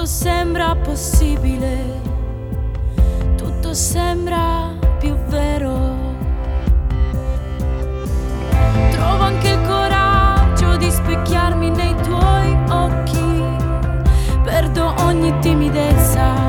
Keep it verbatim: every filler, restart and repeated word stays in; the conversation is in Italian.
sembra possibile, tutto sembra più vero. Trovo anche il coraggio di specchiarmi nei tuoi occhi, perdo ogni timidezza